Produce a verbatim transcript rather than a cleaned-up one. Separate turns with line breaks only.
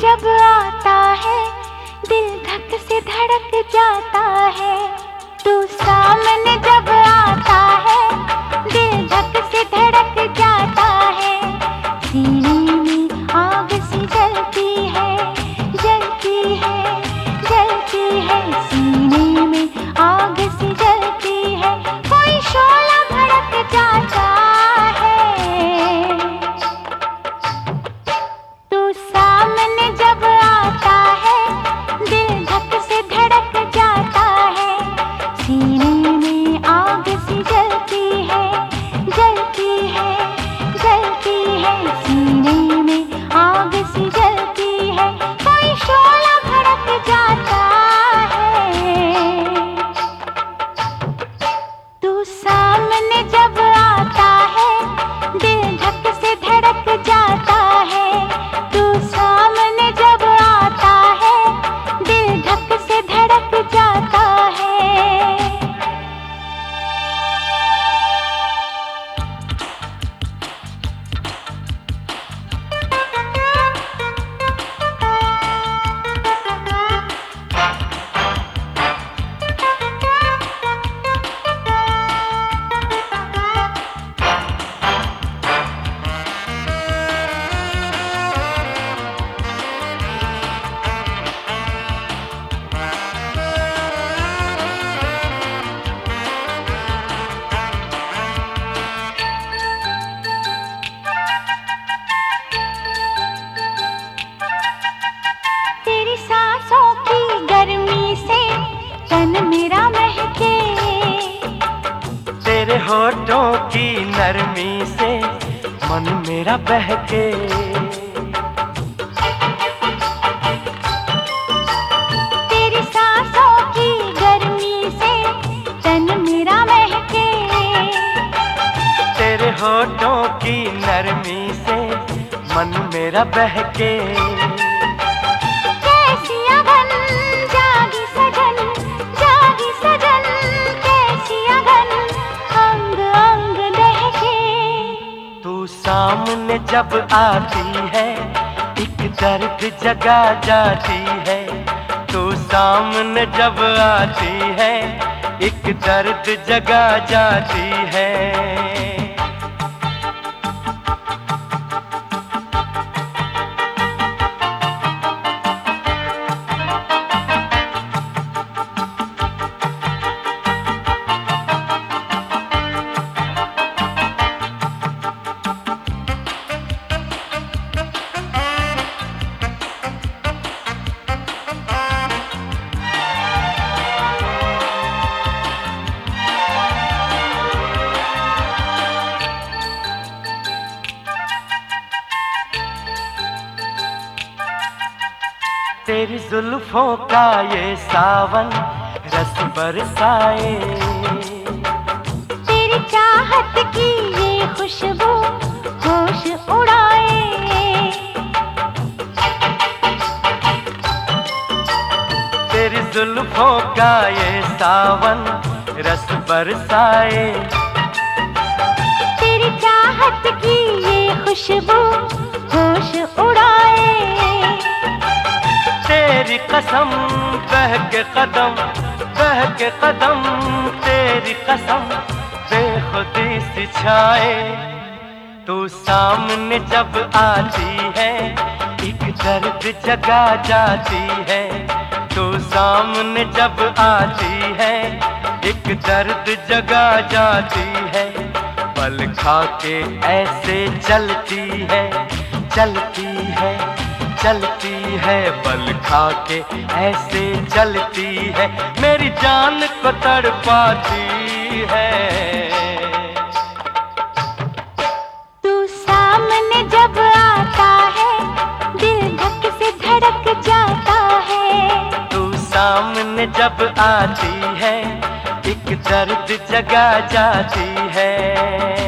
जब आता है दिल धक से धड़क जाता है। तू सामने जब आता है दिल धक से धड़क जाता है। सीने में आग सी जलती है, जलती है, जलती है। सीने में आग सी जलती है, कोई शोला भड़क जाता है। तू सामने जब आता है दिल धक से धड़क जाता है। सीने में आग सी जलती है, जलती है, जलती है। सीने में आग सी जलती है, कोई शोला भड़क जाता है। तू सामने जब आता है दिल धक से धड़क जाता है। तू सामने जब आता है दिल धक से धड़क जाता है। तेरी सांसों की गर्मी से तन मेरा महके।
तेरे होठों की नरमी से मन मेरा बहके।
तेरी सांसों की गर्मी से तन मेरा महके।
तेरे होठों की नरमी से मन मेरा बहके।
कैसी अगन जागी सजन, जागी सजन। कैसी अगन अंग अंग दहके।
तू सामने जब आती है एक दर्द जगा जाती है। तू सामने जब आती है एक दर्द जगा जाती है। तेरी जुल्फों का ये सावन रस बरसाए।
तेरी चाहत की ये खुशबू होश उड़ाए।
तेरी जुल्फों का ये सावन रस बरसाए।
तेरी चाहत की ये खुशबू होश उड़ाए।
तेरी कसम बह के कदम, बह के कदम। तेरी कसम बेखुदी सी छाए। तू सामने जब आती है एक दर्द जगा जाती है। तू सामने जब आती है एक दर्द जगा जाती है। पल खा के ऐसे चलती है, चलती है, चलती है। पल खा के ऐसे चलती है, मेरी जान को तड़पाती है।
तू सामने जब आता है दिल धक से धड़क जाता है।
तू सामने जब आती है एक दर्द जगा जाती है।